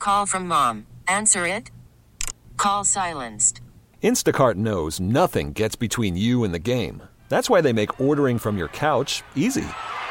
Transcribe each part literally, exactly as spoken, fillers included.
Call from mom. Answer it. Call silenced. Instacart knows nothing gets between you and the game. That's why they make ordering from your couch easy.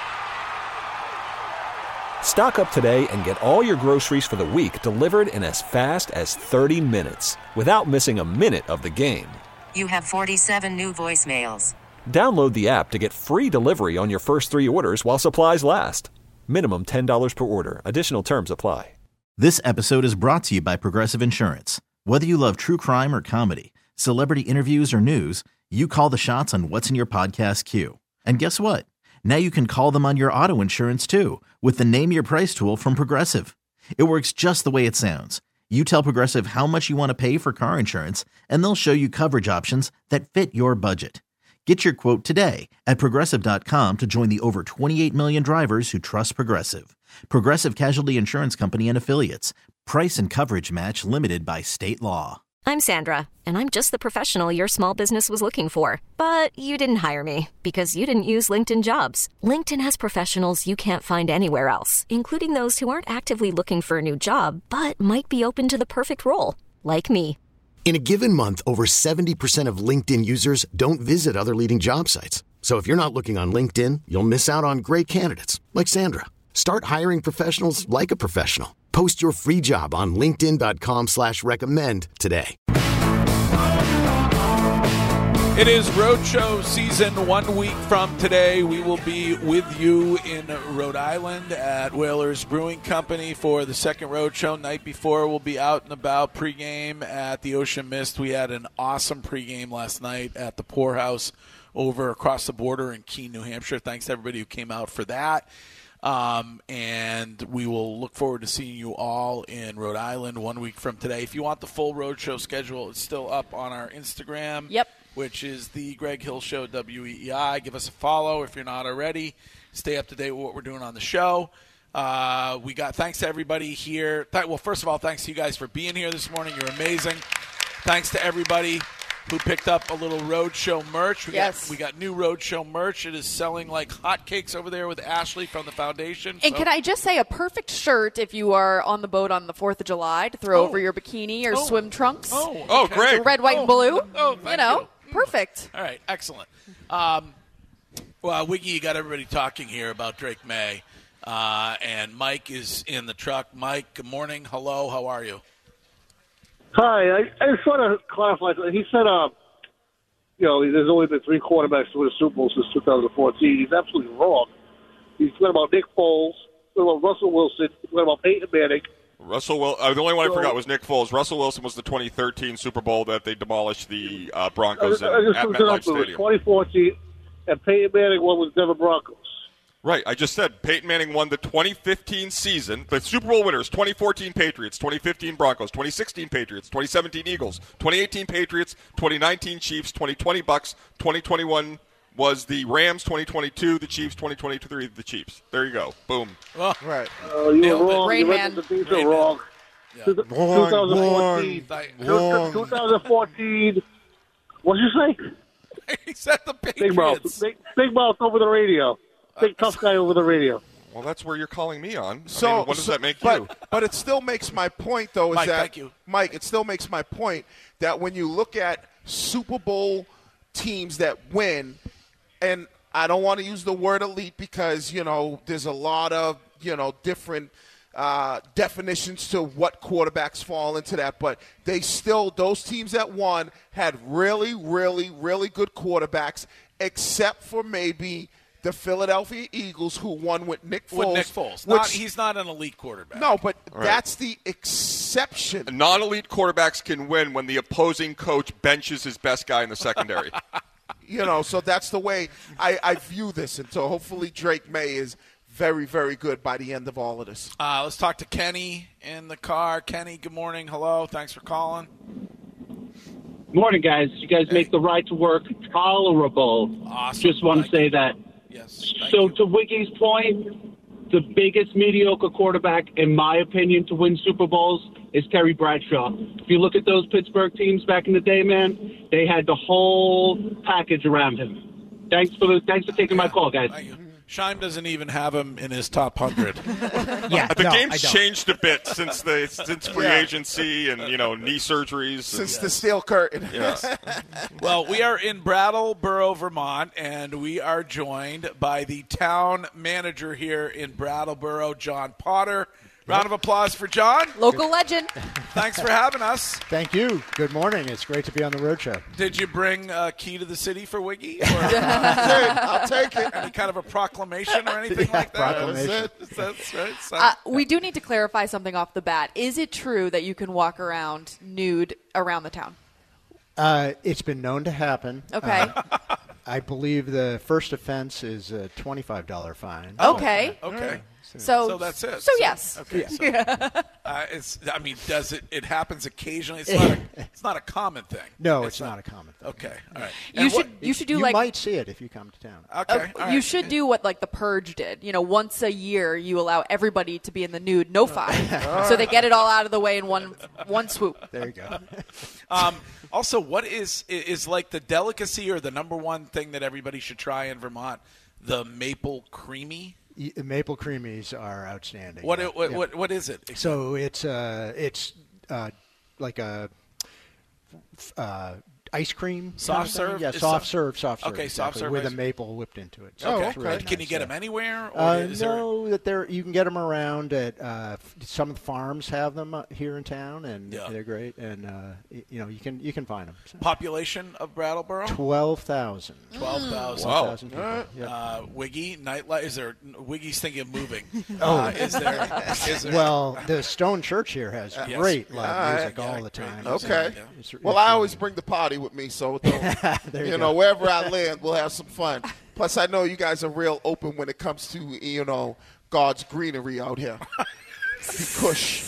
Stock up today and get all your groceries for the week delivered in as fast as thirty minutes without missing a minute of the game. You have forty-seven new voicemails. Download the app to get free delivery on your first three orders while supplies last. Minimum ten dollars per order. Additional terms apply. This episode is brought to you by Progressive Insurance. Whether you love true crime or comedy, celebrity interviews or news, you call the shots on what's in your podcast queue. And guess what? Now you can call them on your auto insurance too with the Name Your Price tool from Progressive. It works just the way it sounds. You tell Progressive how much you want to pay for car insurance, and they'll show you coverage options that fit your budget. Get your quote today at Progressive dot com to join the over twenty-eight million drivers who trust Progressive. Progressive Casualty Insurance Company and Affiliates. Price and coverage match limited by state law. I'm Sandra, and I'm just the professional your small business was looking for. But you didn't hire me because you didn't use LinkedIn Jobs. LinkedIn has professionals you can't find anywhere else, including those who aren't actively looking for a new job, but might be open to the perfect role, like me. In a given month, over seventy percent of LinkedIn users don't visit other leading job sites. So if you're not looking on LinkedIn, you'll miss out on great candidates like Sandra. Start hiring professionals like a professional. Post your free job on linkedin dot com slash recommend today. It is Roadshow season. One week from today, we will be with you in Rhode Island at Whalers Brewing Company for the second Roadshow. Night before, we'll be out and about pregame at the Ocean Mist. We had an awesome pregame last night at the Poorhouse over across the border in Keene, New Hampshire. Thanks to everybody who came out for that. Um, and we will look forward to seeing you all in Rhode Island one week from today. If you want the full Roadshow schedule, it's still up on our Instagram. Yep. Which is the Greg Hill Show, W E E I. Give us a follow if you're not already. Stay up to date with what we're doing on the show. Uh, we got thanks to everybody here. Th- well, first of all, thanks to you guys for being here this morning. You're amazing. Thanks to everybody who picked up a little Roadshow merch. We yes. Got, we got new Roadshow merch. It is selling like hotcakes over there with Ashley from the foundation. And so. Can I just say a perfect shirt if you are on the boat on the fourth of July to throw oh. over your bikini or oh. swim trunks. Oh, okay. oh great. So red, white, oh. and blue. Oh, thank you know, you. perfect. All right, excellent. Um, well, Wiggy, you got everybody talking here about Drake May. Uh, and Mike is in the truck. Mike, good morning. Hello, how are you? Hi, I, I just want to clarify. He said, uh, you know, there's only been three quarterbacks to win a Super Bowl since two thousand fourteen. He's absolutely wrong. He's talking about Nick Foles, talking about Russell Wilson, talking about Peyton Manning. Russell Wil- uh, the only one I forgot was Nick Foles. Russell Wilson was the twenty thirteen Super Bowl that they demolished the uh, Broncos I, I in, just at looked it MetLife up. It was Stadium. twenty fourteen, and Peyton Manning won with Denver Broncos. Right, I just said Peyton Manning won the twenty fifteen season. The Super Bowl winners, twenty fourteen Patriots, twenty fifteen Broncos, twenty sixteen Patriots, twenty seventeen Eagles, twenty eighteen Patriots, twenty nineteen Chiefs, twenty twenty Bucks, twenty twenty-one was the Rams, twenty twenty-two the Chiefs, twenty twenty-three the Chiefs. There you go. Boom. Well, right. Uh, you Nailed were wrong. Rain you Man. read the things Rain are wrong. Yeah. Two- Wrong, twenty fourteen. wrong, Two- twenty fourteen. What did you say? he said the Patriots. Big mouth. Big, big mouth over the radio. Big tough guy over the radio. Well, that's where you're calling me on. So, I mean, what does so, that make but, you? But it still makes my point, though, is Mike, that thank you. Mike, it still makes my point that when you look at Super Bowl teams that win, and I don't want to use the word elite because, you know, there's a lot of, you know, different uh, definitions to what quarterbacks fall into that, but they still, those teams that won had really, really, really good quarterbacks, except for maybe the Philadelphia Eagles, who won with Nick Foles. With Nick Foles. Which, Not, he's not an elite quarterback. no, but Right. that's the exception. Non-elite quarterbacks can win when the opposing coach benches his best guy in the secondary. You know, so that's the way I, I view this. And so hopefully Drake May is very, very good by the end of all of this. Uh, let's talk to Kenny in the car. Kenny, good morning. Hello. Thanks for calling. Morning, guys. You guys Hey. make the ride to work tolerable. Awesome. Just want Thank to say you. that. Yes. Thank So you. to Wiggy's point, the biggest mediocre quarterback, in my opinion, to win Super Bowls is Terry Bradshaw. If you look at those Pittsburgh teams back in the day, man, they had the whole package around him. Thanks for the, thanks for taking my call, guys. Thank you. Scheim doesn't even have him in his top hundred. yeah, the no, game's changed a bit since the since free Yeah. agency and you know knee surgeries. Since and, the steel curtain. yeah. Well, we are in Brattleboro, Vermont, and we are joined by the town manager here in Brattleboro, John Potter. Round of applause for John. Local legend. Thanks for having us. Thank you. Good morning. It's great to be on the road show. Did you bring a key to the city for Wiggy? Or I'll take it. any kind of a proclamation or anything Yeah, like that? proclamation. That's right. So- Uh, we do need to clarify something off the bat. Is it true that you can walk around nude around the town? Uh, it's been known to happen. Okay. Uh, I believe the first offense is a twenty-five dollars fine. Okay. okay. So, So that's it. So yes. Okay. So, uh, it's. I mean, does it? It happens occasionally. It's not. A, it's not a common thing. No, it's, not a common thing. Okay. All right. You And should what- you should do you like might see it if you come to town. Okay. uh, all you right. should do what like the Purge did. You know, once a year you allow everybody to be in the nude, no fine, so they get it all out of the way in one one swoop. There you go. Um, also, what is is like the delicacy or the number one thing that everybody should try in Vermont? The maple creamy. Y- Maple creamies are outstanding. What yeah. it, what, Yeah. what what is it? So it's uh, it's uh, like a uh, ice cream. Soft kind of thing. serve? Yeah, Is soft soft- serve, soft serve. Okay, soft exactly, serve with ice a cream. maple whipped into it. So Okay. it's really Can you nice, get yeah. them anywhere? Or Uh, is there, no, that they're you can get them around at uh, f- some of the farms have them uh, here in town, and Yeah. they're great. And uh, y- you know you can you can find them. So. population of Brattleboro? Twelve thousand. Twelve thousand. Wow. Thousand people. Yep. Uh, Wiggy nightlife. Is there? Wiggy's thinking of moving. Oh, uh, is there? Is there? Well, the Stone Church here has Yes. great live Uh, music yeah, all the great time. music. Okay. Yeah. It's- Well, it's I really- always bring the party with me, so don't, There you you go. know, wherever I land, we'll have some fun. Plus, I know you guys are real open when it comes to, you know, God's greenery out here. Kush.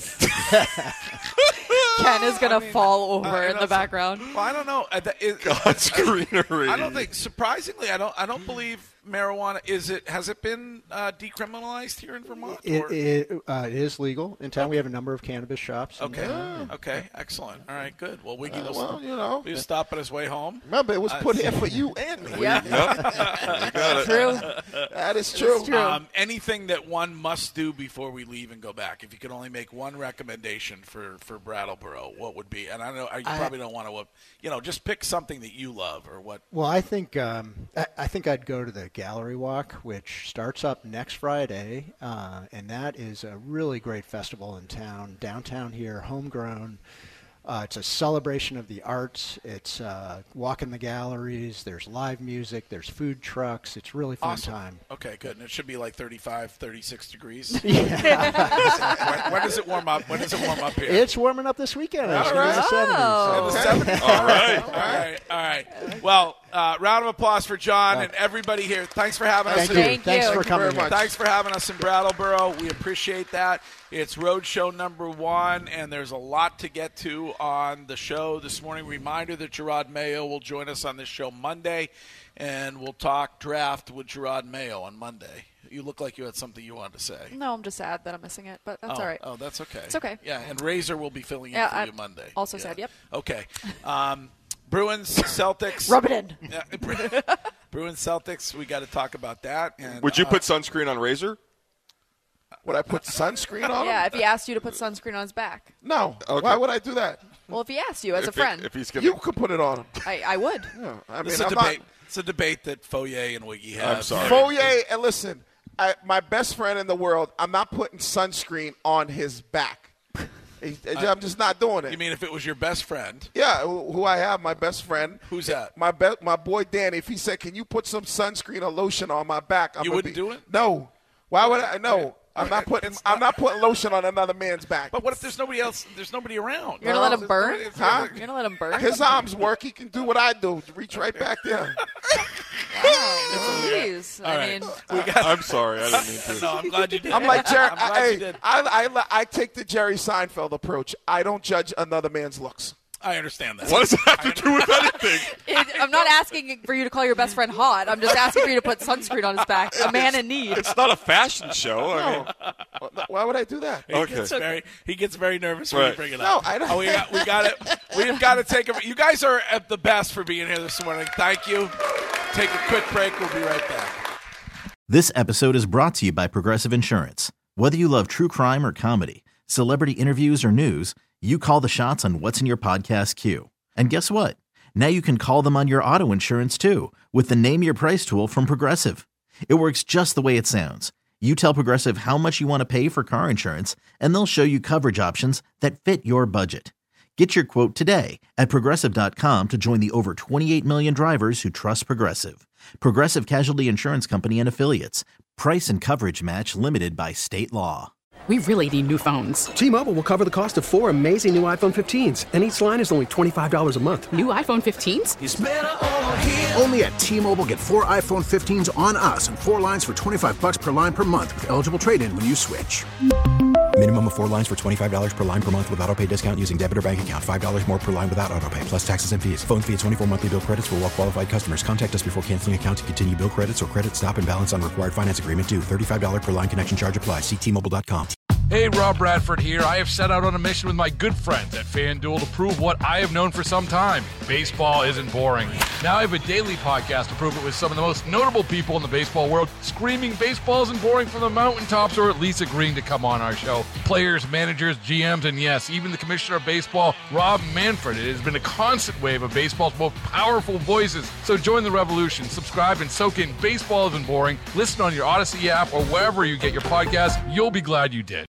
Ken is gonna fall over I in know the some- background. Well, I don't know. Uh, that is- God's greenery. I don't think. Surprisingly, I don't. I don't believe marijuana is it. Has it been uh, decriminalized here in Vermont? It, or- it, uh, it is legal in town. We have a number of cannabis shops. in Okay. town. Okay. Excellent. All right. Good. Well, Wiggy Uh, will well, you know. he'll stop on his way home. Remember, it was Uh, put here for you and me. Yeah. Yep. You got it. True. That is true. true. Um, anything that one must do before we leave and go back. If you could only make one recommendation for, for Brattleboro, what would be? And I know you I- probably don't want to, you know, just pick something that you love or what. Well, I think um, I, I think I'd go to the Gallery Walk, which starts up next Friday, uh, and that is a really great festival in town, downtown here, homegrown. Uh, it's a celebration of the arts. It's uh, walking the galleries. There's live music. There's food trucks. It's really fun Awesome. time. Okay, good. And it should be like thirty-five, thirty-six degrees. Yeah. when, when does it warm up? When does it warm up here? It's warming up this weekend. All Actually, in the right. seventies. Oh. So. The seventies. All right. All right. All right. Well, uh, round of applause for John and everybody here. Thanks for having Thank us. you. Thank Thanks you. for Thank you coming. very here. much. Thanks for having us in Brattleboro. We appreciate that. It's Roadshow number one, and there's a lot to get to on the show this morning. Reminder that Gerard Mayo will join us on this show Monday, and we'll talk draft with Gerard Mayo on Monday. You look like you had something you wanted to say. No, I'm just sad that I'm missing it, but that's oh, all right. Oh, that's okay. It's okay. Yeah, and Razor will be filling in Yeah, for I'm you Monday. also Yeah. sad, yep. Okay. Um, Bruins, Celtics. Rub it in. Yeah, Bruins, Celtics. We got to talk about that. And, Would you uh, put sunscreen on Razor? Would I put sunscreen on Yeah, him? if he asked you to put sunscreen on his back. No. Okay. Why would I do that? Well, if he asked you as a If- friend, If he's gonna, You could put it on him. I, I would. Yeah, I mean, This is a I'm debate. not. It's a debate that Foyer and Wiggy have. I'm sorry. Foyer, and listen, I, my best friend in the world, I'm not putting sunscreen on his back. He- I'm just not doing it. You mean if it was your best friend? Yeah, who who I have, my best friend. Who's that? My be- my boy Danny. If he said, "Can you put some sunscreen or lotion on my back?" I'm You gonna wouldn't be, do it? No. Why would I? No. Okay. I'm not putting. It's I'm not- not putting lotion on another man's back. But what if there's nobody else? There's nobody around. You're gonna let him There's burn? nobody- Huh? You're gonna let him burn? His arms work. He can do what I do. Reach right back there. Wow. Jeez. All I right. mean, We got. I'm sorry, I didn't mean to. No, I'm glad you did. I'm like Jerry. I'm glad I, you did. I, I, I take the Jerry Seinfeld approach. I don't judge another man's looks. I understand that. What does that have to do with anything? it, I'm not asking for you to call your best friend hot. I'm just asking for you to put sunscreen on his back. A man in need. It's not a fashion show. I mean, Why would I do that? He Okay. gets very he gets very nervous when you Right. bring it No, up. I don't- Oh, we got we got it. We've got to take a. You guys are at the best for being here this morning. Thank you. Take a quick break. We'll be right back. This episode is brought to you by Progressive Insurance. Whether you love true crime or comedy, celebrity interviews or news, you call the shots on what's in your podcast queue. And guess what? Now you can call them on your auto insurance too with the Name Your Price tool from Progressive. It works just the way it sounds. You tell Progressive how much you want to pay for car insurance, and they'll show you coverage options that fit your budget. Get your quote today at Progressive dot com to join the over twenty-eight million drivers who trust Progressive. Progressive Casualty Insurance Company and Affiliates. Price and coverage match limited by state law. We really need new phones. T-Mobile will cover the cost of four amazing new iPhone fifteens, and each line is only twenty-five dollars a month. New iPhone fifteens? It's better over here. Only at T-Mobile, get four iPhone fifteens on us and four lines for twenty-five bucks per line per month with eligible trade-in when you switch. Minimum of four lines for twenty-five dollars per line per month with autopay discount using debit or bank account. five dollars more per line without autopay, plus taxes and fees. Phone fee at twenty-four monthly bill credits for well-qualified customers. Contact us before canceling account to continue bill credits or credit stop and balance on required finance agreement due. thirty-five dollars per line connection charge applies. See T Mobile dot com. Hey, Rob Bradford here. I have set out on a mission with my good friends at FanDuel to prove what I have known for some time. Baseball isn't boring. Now I have a daily podcast to prove it with some of the most notable people in the baseball world, screaming baseball isn't boring from the mountaintops, or at least agreeing to come on our show. Players, managers, G Ms, and yes, even the commissioner of baseball, Rob Manfred. It has been a constant wave of baseball's most powerful voices. So join the revolution. Subscribe and soak in Baseball Isn't Boring. Listen on your Odyssey app or wherever you get your podcasts. You'll be glad you did.